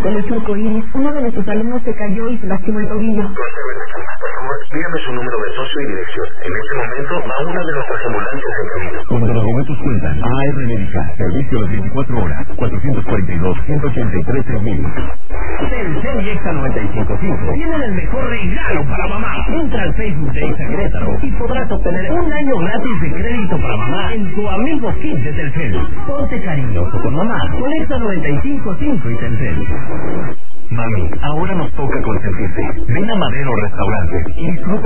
Colegio Arcoíris, uno de nuestros alumnos se cayó y se lastimó el tobillo. Por favor, dígame su número de socio y dirección. En este momento va una de nuestras ambulancias en camino. Cuando los momentos cuentan, AR Médica, servicio de 24 horas, 442-183-3000. Telcel y Exa 95.5 tienen el mejor regalo para mamá. Entra al Facebook de Exa Querétaro y podrás obtener un año gratis de crédito para mamá en tu amigo Kit de Telcel. Ponte cariñoso con mamá con Exa 95.5 y Telcel. Mami, ahora nos toca consentirte. Ven a Madero Restaurante y disfruta